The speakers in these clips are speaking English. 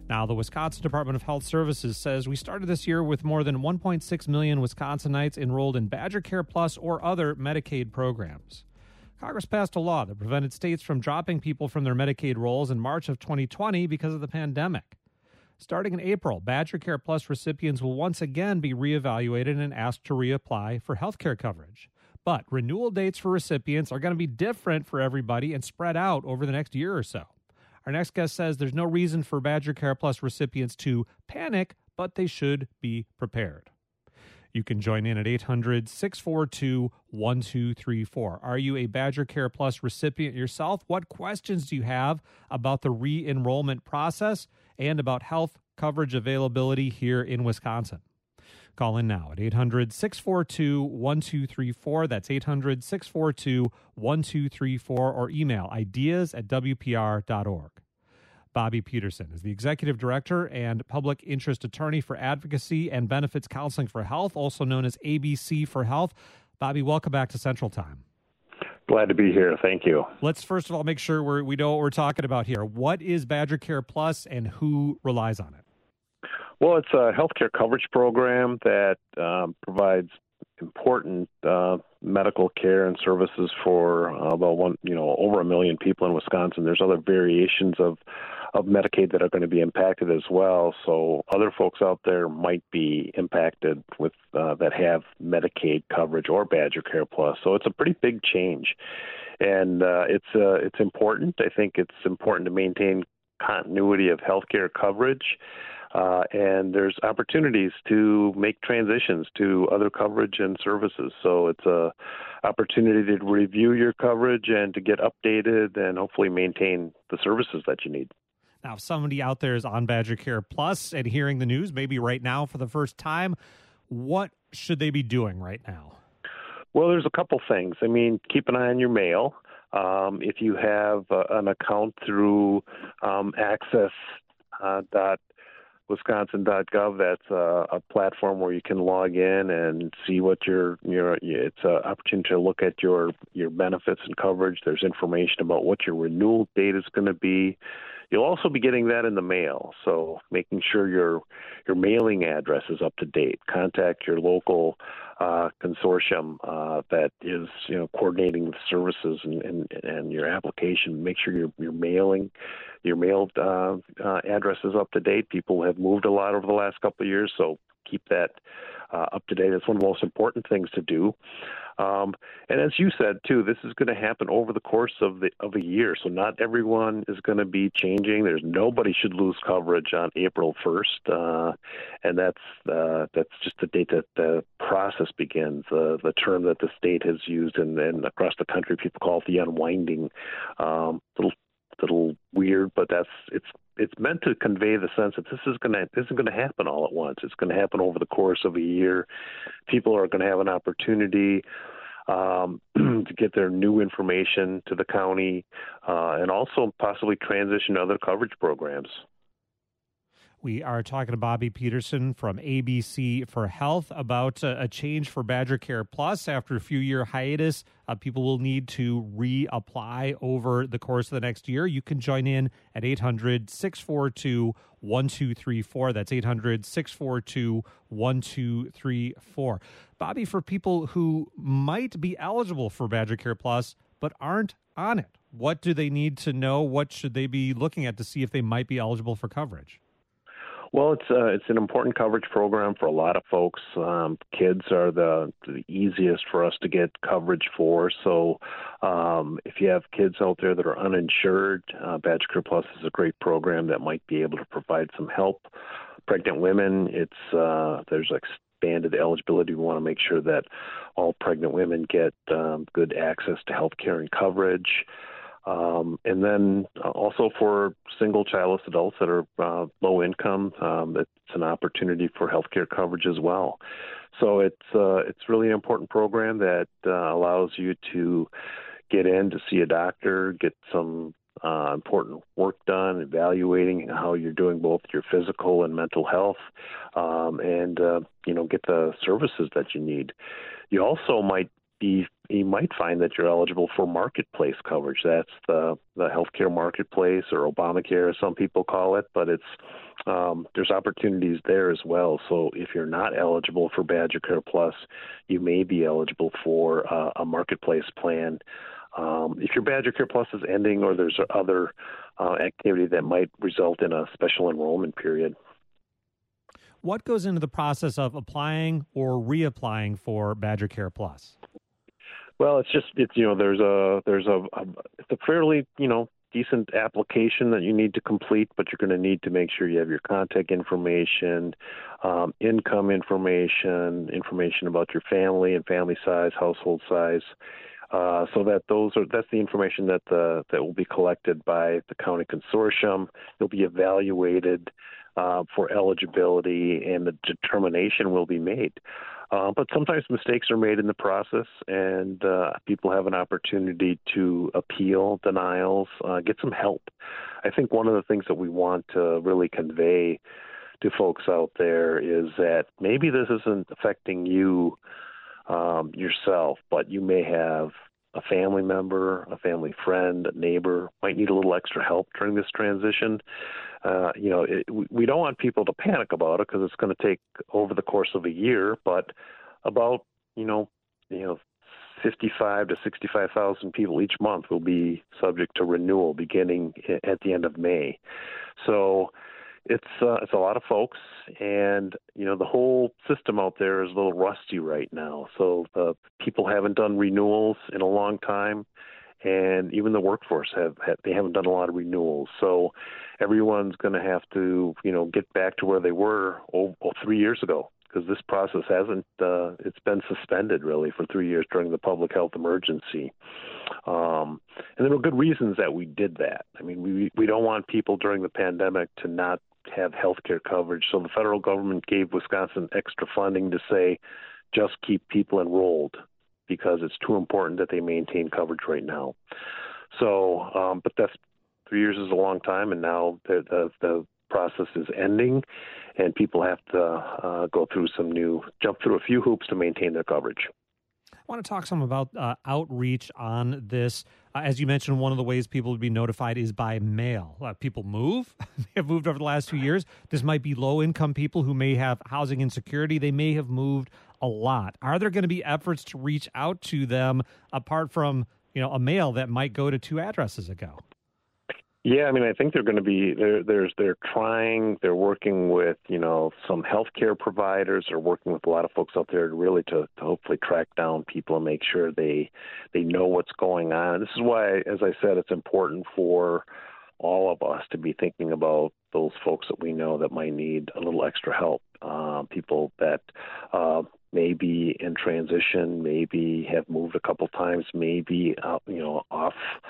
Now, the Wisconsin Department of Health Services says we started this year with more than 1.6 million Wisconsinites enrolled in Badger Care Plus or other Medicaid programs. Congress passed a law that prevented states from dropping people from their Medicaid rolls in March of 2020 because of the pandemic. Starting in April, Badger Care Plus recipients will once again be reevaluated and asked to reapply for health care coverage. But renewal dates for recipients are going to be different for everybody and spread out over the next year or so. Our next guest says there's no reason for Badger Care Plus recipients to panic, but they should be prepared. You can join in at 800-642-1234. Are you a Badger Care Plus recipient yourself? What questions do you have about the re-enrollment process and about health coverage availability here in Wisconsin? Call in now at 800-642-1234. That's 800-642-1234 or email ideas@wpr.org. Bobby Peterson is the Executive Director and Public Interest Attorney for Advocacy and Benefits Counseling for Health, also known as ABC for Health. Bobby, welcome back to Central Time. Glad to be here. Thank you. Let's first of all make sure we know what we're talking about here. What is Badger Care Plus and who relies on it? Well, it's a healthcare coverage program that provides important medical care and services for over 1 million people in Wisconsin. There's other variations of Medicaid that are going to be impacted as well. So other folks out there might be impacted with that have Medicaid coverage or Badger Care Plus. So it's a pretty big change, and it's important. I think it's important to maintain continuity of healthcare coverage. And there's opportunities to make transitions to other coverage and services. So it's a opportunity to review your coverage and to get updated and hopefully maintain the services that you need. Now, if somebody out there is on Badger Care Plus and hearing the news, maybe right now for the first time, what should they be doing right now? Well, there's a couple things. I mean, keep an eye on your mail. If you have an account through access.wisconsin.gov, that's a platform where you can log in and see what it's an opportunity to look at your benefits and coverage. There's information about what your renewal date is going to be. You'll also be getting that in the mail, so making sure your mailing address is up to date. Contact your local consortium that is coordinating the services and your application. Make sure your mailed address is up to date. People have moved a lot over the last couple of years, so keep that up to date. It's one of the most important things to do. And as you said, too, this is going to happen over the course of a year. So not everyone is going to be changing. Nobody should lose coverage on April 1st. And that's just the date that the process begins. The term that the state has used and across the country, people call it the unwinding. Little weird, but it's meant to convey the sense that this isn't going to happen all at once. It's going to happen over the course of a year. People are going to have an opportunity to get their new information to the county and also possibly transition to other coverage programs. We are talking to Bobby Peterson from ABC for Health about a change for Badger Care Plus. After a few-year hiatus, people will need to reapply over the course of the next year. You can join in at 800-642-1234. That's 800-642-1234. Bobby, for people who might be eligible for Badger Care Plus but aren't on it, what do they need to know? What should they be looking at to see if they might be eligible for coverage? Well, it's an important coverage program for a lot of folks. Kids are the easiest for us to get coverage for. So if you have kids out there that are uninsured, Badger Care Plus is a great program that might be able to provide some help. Pregnant women, there's expanded eligibility. We want to make sure that all pregnant women get good access to health care and coverage. And then also for single childless adults that are low income, it's an opportunity for healthcare coverage as well. So it's really an important program that allows you to get in to see a doctor, get some important work done, evaluating how you're doing both your physical and mental health, and get the services that you need. You also might you might find that you're eligible for marketplace coverage. That's the healthcare marketplace, or Obamacare, as some people call it. But there's opportunities there as well. So if you're not eligible for Badger Care Plus, you may be eligible for a marketplace plan. If your Badger Care Plus is ending, or there's other activity that might result in a special enrollment period. What goes into the process of applying or reapplying for Badger Care Plus? Well, it's a fairly decent application that you need to complete, but you're going to need to make sure you have your contact information, income information about your family and family size, household size. So that's the information that will be collected by the county consortium. You'll be evaluated for eligibility, and the determination will be made. But sometimes mistakes are made in the process, and people have an opportunity to appeal denials, get some help. I think one of the things that we want to really convey to folks out there is that maybe this isn't affecting you yourself, but you may have a family member, a family friend, a neighbor might need a little extra help during this transition. We don't want people to panic about it, because it's going to take over the course of a year, but about 55 to 65,000 people each month will be subject to renewal beginning at the end of May. So it's a lot of folks, and the whole system out there is a little rusty right now. So people haven't done renewals in a long time, and even the workforce haven't done a lot of renewals. So everyone's going to have to get back to where they were 3 years ago, because this process it's been suspended really for 3 years during the public health emergency. And there were good reasons that we did that. I mean, we don't want people during the pandemic to not have health care coverage. So the federal government gave Wisconsin extra funding to say, just keep people enrolled, because it's too important that they maintain coverage right now. So, but that's 3 years is a long time, and now the process is ending, and people have to jump through a few hoops to maintain their coverage. I want to talk some about outreach on this. As you mentioned, one of the ways people would be notified is by mail. People move. They have moved over the last 2 years. This might be low-income people who may have housing insecurity. They may have moved a lot. Are there going to be efforts to reach out to them apart from a mail that might go to 2 addresses ago? Yeah, I mean, I think they're going to be they're working with, some healthcare providers, or working with a lot of folks out there to hopefully track down people and make sure they know what's going on. This is why, as I said, it's important for all of us to be thinking about those folks that we know that might need a little extra help. People that may be in transition, maybe have moved a couple times, maybe off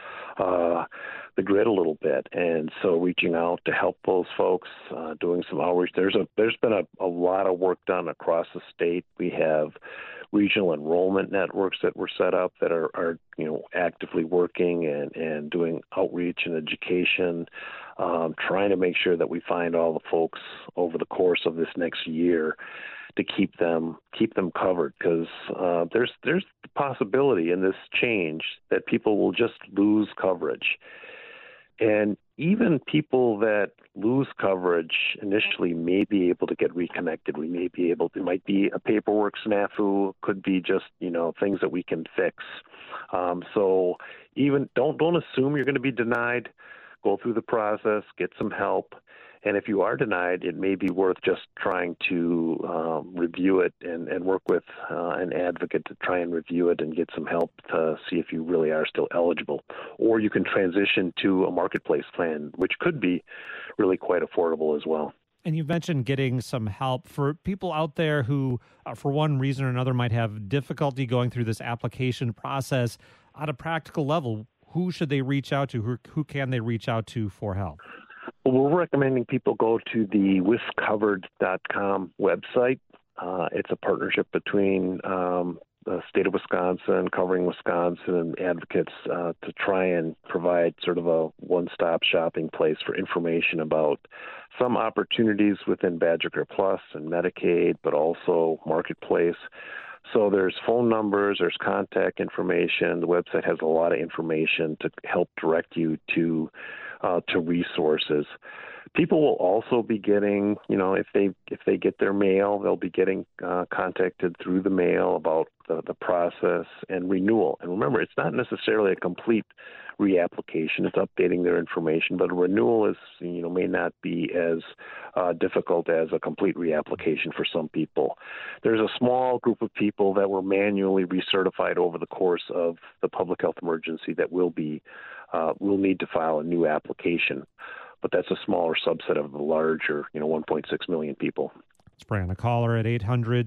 the grid a little bit, and so reaching out to help those folks, doing some outreach. There's been a lot of work done across the state. We have regional enrollment networks that were set up that are actively working and doing outreach and education, trying to make sure that we find all the folks over the course of this next year to keep them covered, because there's the possibility in this change that people will just lose coverage. And even people that lose coverage initially may be able to get reconnected. It might be a paperwork snafu, could be just, things that we can fix. So even don't assume you're going to be denied. Go through the process, get some help. And if you are denied, it may be worth just trying to review it and work with an advocate to try and review it and get some help to see if you really are still eligible. Or you can transition to a marketplace plan, which could be really quite affordable as well. And you mentioned getting some help for people out there who, for one reason or another, might have difficulty going through this application process. At a practical level, who should they reach out to? Who can they reach out to for help? Well, we're recommending people go to the wiscovered.com website. It's a partnership between the state of Wisconsin, Covering Wisconsin, and advocates to try and provide sort of a one-stop shopping place for information about some opportunities within Badger Care Plus and Medicaid, but also Marketplace. So there's phone numbers, there's contact information. The website has a lot of information to help direct you to resources. People will also be getting, if they get their mail, they'll be getting contacted through the mail about the process and renewal. And remember, it's not necessarily a complete reapplication. It's updating their information, but a renewal is, may not be as difficult as a complete reapplication for some people. There's a small group of people that were manually recertified over the course of the public health emergency that will need to file a new application. But that's a smaller subset of the larger, 1.6 million people. Let's bring on a caller at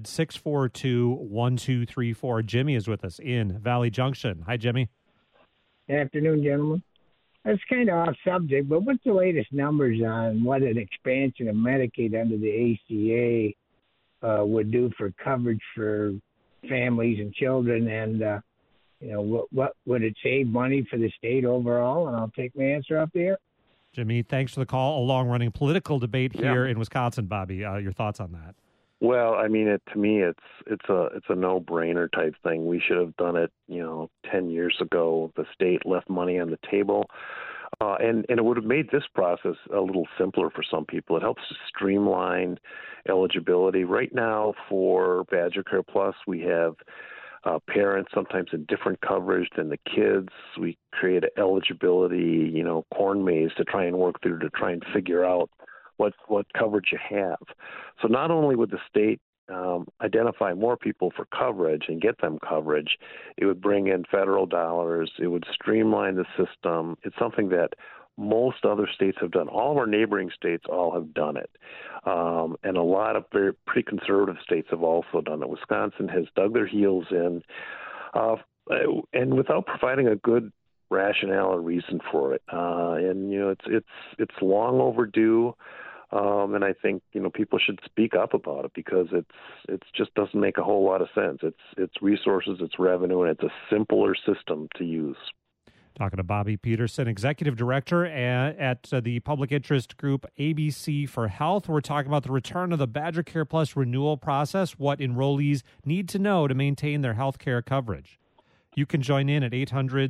800-642-1234. Jimmy is with us in Valley Junction. Hi, Jimmy. Good afternoon, gentlemen. That's kind of off subject, but what's the latest numbers on what an expansion of Medicaid under the ACA would do for coverage for families and children, and what would it save money for the state overall? And I'll take my answer up there. Jimmy, thanks for the call. A long-running political debate here in Wisconsin, Bobby. Your thoughts on that? Well, I mean, to me, it's a no-brainer type thing. We should have done it, 10 years ago. The state left money on the table, and it would have made this process a little simpler for some people. It helps to streamline eligibility. Right now, for Badger Care Plus, we have parents sometimes in different coverage than the kids. We create an eligibility, corn maze to try and work through to try and figure out what coverage you have. So not only would the state identify more people for coverage and get them coverage, it would bring in federal dollars. It would streamline the system. It's something that most other states have done. All of our neighboring states all have done it. And a lot of pretty conservative states have also done it. Wisconsin has dug their heels in, and without providing a good rationale or reason for it. And it's long overdue. And I think people should speak up about it because it just doesn't make a whole lot of sense. It's resources, it's revenue, and it's a simpler system to use. Talking to Bobby Peterson, Executive Director at the public interest group ABC for Health. We're talking about the return of the Badger Care Plus renewal process, what enrollees need to know to maintain their health care coverage. You can join in at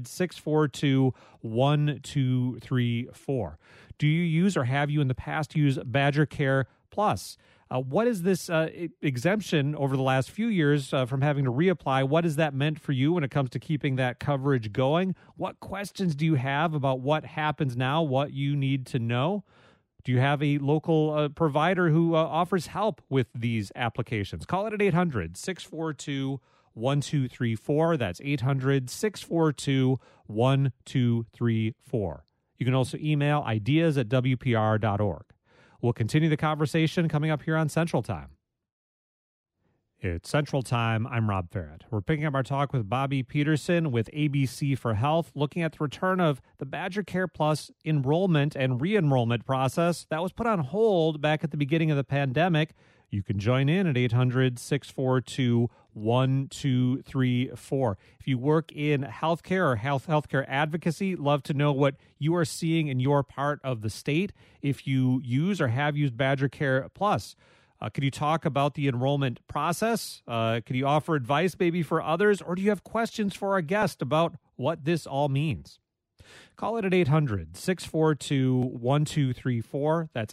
800-642-1234. Do you use or have you in the past used Badger Care Plus? What is this exemption over the last few years from having to reapply? What has that meant for you when it comes to keeping that coverage going? What questions do you have about what happens now, what you need to know? Do you have a local provider who offers help with these applications? Call it at 800-642-1234. That's 800-642-1234. You can also email ideas@wpr.org. We'll continue the conversation coming up here on Central Time. It's Central Time. I'm Rob Farrett. We're picking up our talk with Bobby Peterson with ABC for Health, looking at the return of the Badger Care Plus enrollment and re-enrollment process that was put on hold back at the beginning of the pandemic. You can join in at 800-642-1234. If you work in healthcare or healthcare advocacy, love to know what you are seeing in your part of the state. If you use or have used Badger Care Plus, could you talk about the enrollment process? Could you offer advice maybe for others? Or do you have questions for our guest about what this all means? Call it at 800-642-1234. That's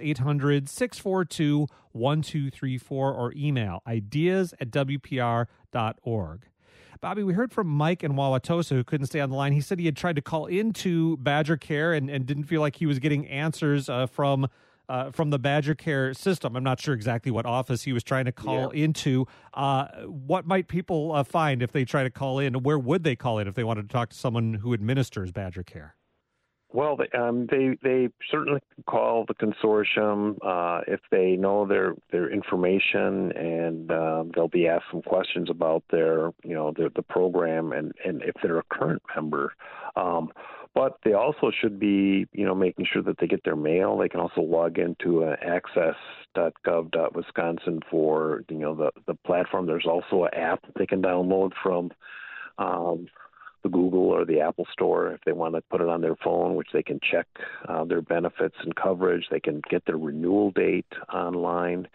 800-642-1234, or email ideas@wpr.org. Bobby, we heard from Mike in Wauwatosa who couldn't stay on the line. He said he had tried to call into Badger Care and didn't feel like he was getting answers from the Badger Care system. I'm not sure exactly what office he was trying to call into. What might people find if they try to call in? Where would they call in if they wanted to talk to someone who administers Badger Care? Well, they certainly can call the consortium if they know their information, and they'll be asked some questions about the program and if they're a current member. But they also should be, making sure that they get their mail. They can also log into access.gov.wisconsin for, the platform. There's also an app that they can download from the Google or the Apple Store if they want to put it on their phone, which they can check their benefits and coverage. They can get their renewal date online.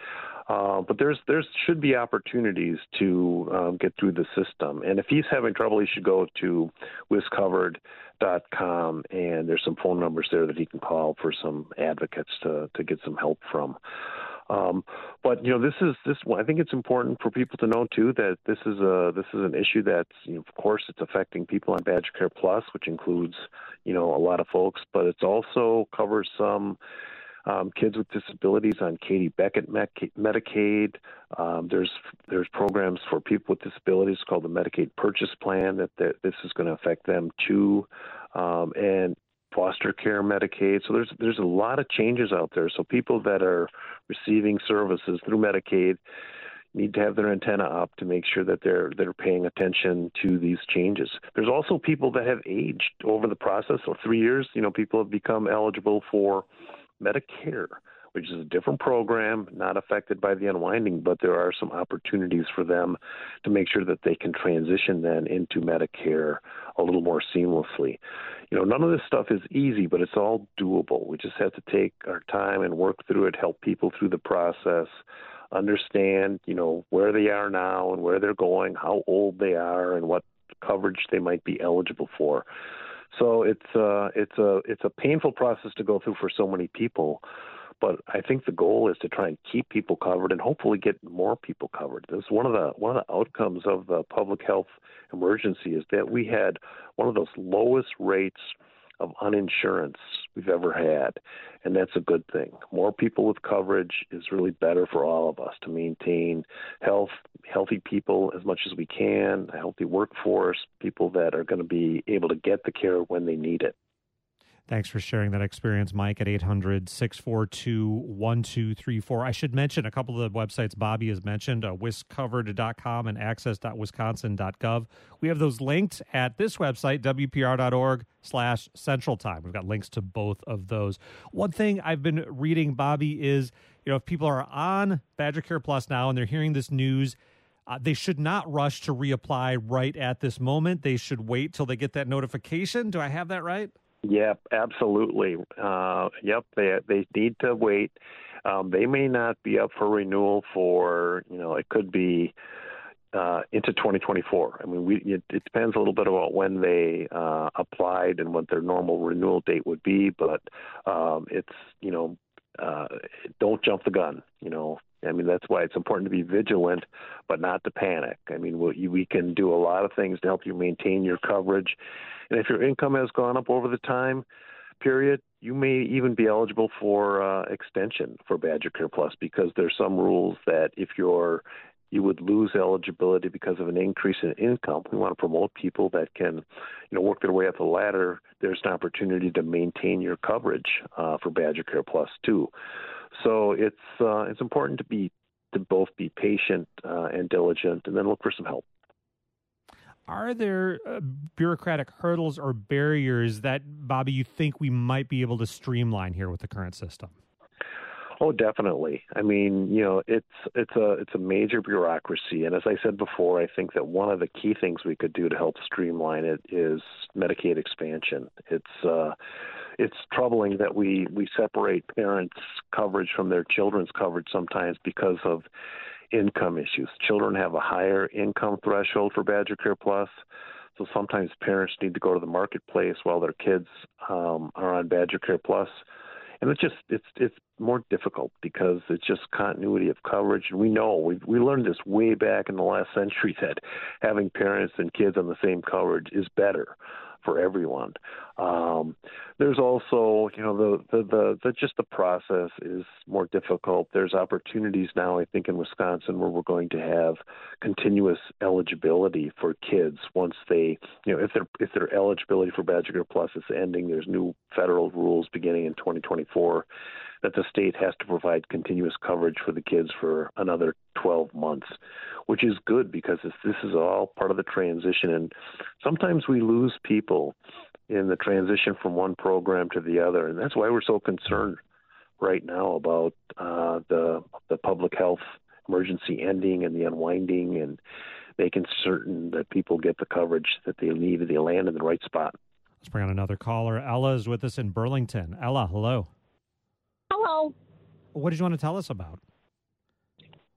But there's should be opportunities to get through the system. And if he's having trouble, he should go to wiscovered.com, and there's some phone numbers there that he can call for some advocates to get some help from. But this I think it's important for people to know too that this is an issue that's of course it's affecting people on Badger Care Plus, which includes a lot of folks, but it's also covers some kids with disabilities on Katie Beckett Medicaid. There's programs for people with disabilities called the Medicaid Purchase Plan that this is going to affect them too, and foster care Medicaid. So there's a lot of changes out there. So people that are receiving services through Medicaid need to have their antenna up to make sure that they're paying attention to these changes. There's also people that have aged over the process. So 3 years, people have become eligible for Medicare, which is a different program, not affected by the unwinding, but there are some opportunities for them to make sure that they can transition then into Medicare a little more seamlessly. None of this stuff is easy, but it's all doable. We just have to take our time and work through it, help people through the process, understand, where they are now and where they're going, how old they are, and what coverage they might be eligible for. So it's a painful process to go through for so many people, but I think the goal is to try and keep people covered and hopefully get more people covered. This is one of the outcomes of the public health emergency is that we had one of those lowest rates of uninsurance we've ever had, and that's a good thing. More people with coverage is really better for all of us to maintain healthy people as much as we can, a healthy workforce, people that are going to be able to get the care when they need it. Thanks for sharing that experience, Mike, at 800-642-1234. I should mention a couple of the websites Bobby has mentioned, wiscovered.com and access.wisconsin.gov. We have those linked at this website, wpr.org/Central Time. We've got links to both of those. One thing I've been reading, Bobby, is if people are on Badger Care Plus now and they're hearing this news, they should not rush to reapply right at this moment. They should wait till they get that notification. Do I have that right? Yep, absolutely. They need to wait. They may not be up for renewal for, it could be into 2024. I mean, it depends a little bit about when they applied and what their normal renewal date would be, but don't jump the gun, I mean, that's why it's important to be vigilant, but not to panic. I mean, we can do a lot of things to help you maintain your coverage. And if your income has gone up over the time period, you may even be eligible for extension for Badger Care Plus, because there's some rules that if you would lose eligibility because of an increase in income. We want to promote people that can, work their way up the ladder. There's an opportunity to maintain your coverage for Badger Care Plus too. So it's important to both be patient and diligent, and then look for some help. Are there bureaucratic hurdles or barriers that, Bobby, you think we might be able to streamline here with the current system? Oh, definitely. I mean, it's a major bureaucracy, and as I said before, I think that one of the key things we could do to help streamline it is Medicaid expansion. It's troubling that we separate parents' coverage from their children's coverage sometimes because of income issues. Children have a higher income threshold for Badger Care Plus, so sometimes parents need to go to the marketplace while their kids are on Badger Care Plus. And it's more difficult because it's just continuity of coverage. And we know, we learned this way back in the last century that having parents and kids on the same coverage is better for everyone. There's also, just the process is more difficult. There's opportunities now, I think, in Wisconsin where we're going to have continuous eligibility for kids once they, if their eligibility for Badger Care Plus is ending. There's new federal rules beginning in 2024 that the state has to provide continuous coverage for the kids for another 12 months, which is good because this is all part of the transition. And sometimes we lose people in the transition from one program to the other. And that's why we're so concerned right now about the public health emergency ending and the unwinding and making certain that people get the coverage that they need and they land in the right spot. Let's bring on another caller. Ella is with us in Burlington. Ella, hello. Hello. What did you want to tell us about?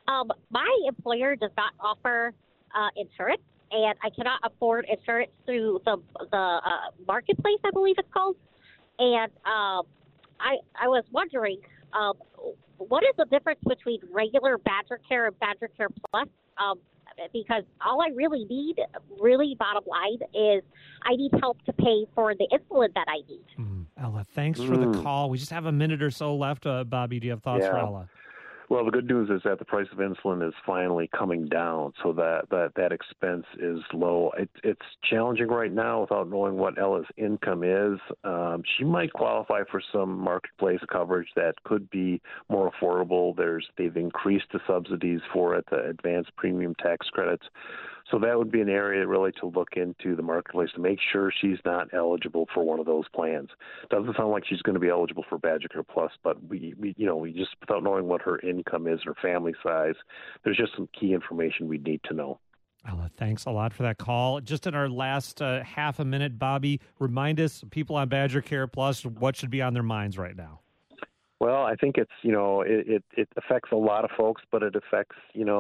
My employer does not offer insurance, and I cannot afford insurance through the marketplace, I believe it's called. And I was wondering, what is the difference between regular Badger Care and Badger Care Plus? Because all I really need, really bottom line, is I need help to pay for the insulin that I need. Ella, thanks for the call. We just have a minute or so left. Bobby, do you have thoughts for Ella? Well, the good news is that the price of insulin is finally coming down, so that expense is low. It's challenging right now without knowing what Ella's income is. She might qualify for some marketplace coverage that could be more affordable. They've increased the subsidies for it, the advanced premium tax credits. So that would be an area really to look into the marketplace to make sure she's not eligible for one of those plans. Doesn't sound like she's going to be eligible for Badger Care Plus, but we just, without knowing what her income is, her family size, there's just some key information we need to know. Ella, thanks a lot for that call. Just in our last half a minute, Bobby, remind us, people on Badger Care Plus, what should be on their minds right now? Well, I think it's, it affects a lot of folks, but it affects,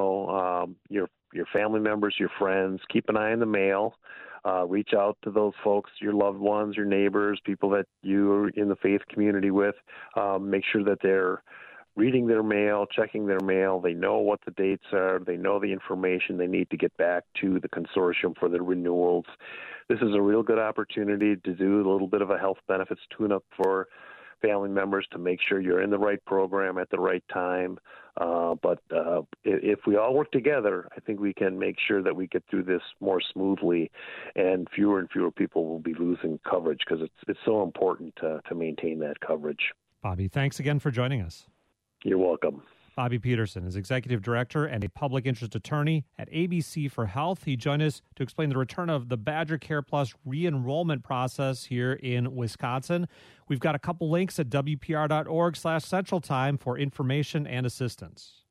your family members, your friends. Keep an eye on the mail. Reach out to those folks, your loved ones, your neighbors, people that you're in the faith community with. Make sure that they're reading their mail, checking their mail. They know what the dates are. They know the information they need to get back to the consortium for the renewals. This is a real good opportunity to do a little bit of a health benefits tune-up for family members to make sure you're in the right program at the right time. But if we all work together, I think we can make sure that we get through this more smoothly, and fewer people will be losing coverage because it's so important to maintain that coverage. Bobby, thanks again for joining us. You're welcome. Bobby Peterson is Executive Director and a Public Interest Attorney at ABC for Health. He joined us to explain the return of the Badger Care Plus re-enrollment process here in Wisconsin. We've got a couple links at WPR.org/Central Time for information and assistance.